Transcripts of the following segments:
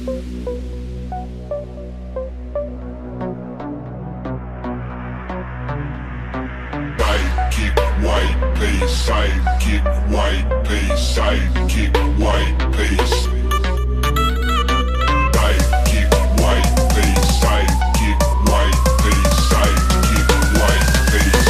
Sidekick, white bass, sidekick, white bass. Sidekick, white bass, sidekick, white bass, sidekick, white bass.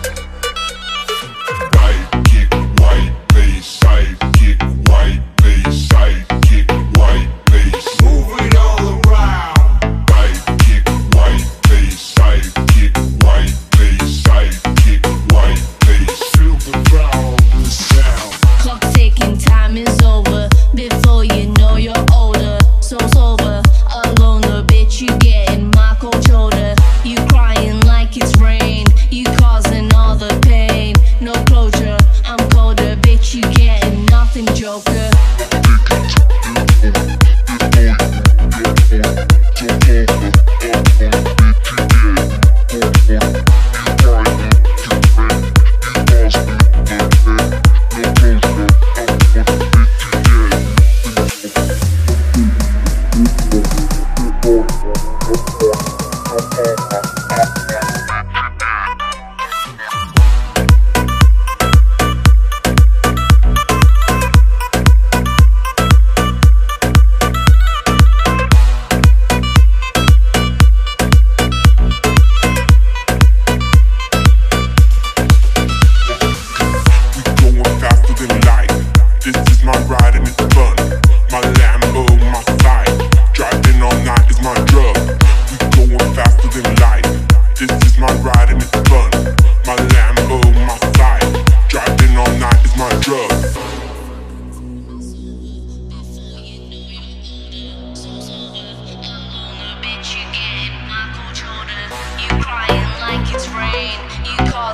Sidekick, white bass, sidekick, white bass, sidekick, white bass. Move it all around. Sidekick, white bass, sidekick, white bass, sidekick, white bass. Feel the ground, the sound. Clock ticking, time is over. Before you know you're older. Soul's over, alone the bitch you getting my cold shoulder. You crying like it's rain. You causing all the pain. No closure, I'm colder, bitch you getting nothing, joker.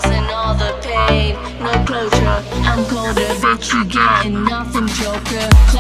I'm colder, bitch, you getting nothing, joker.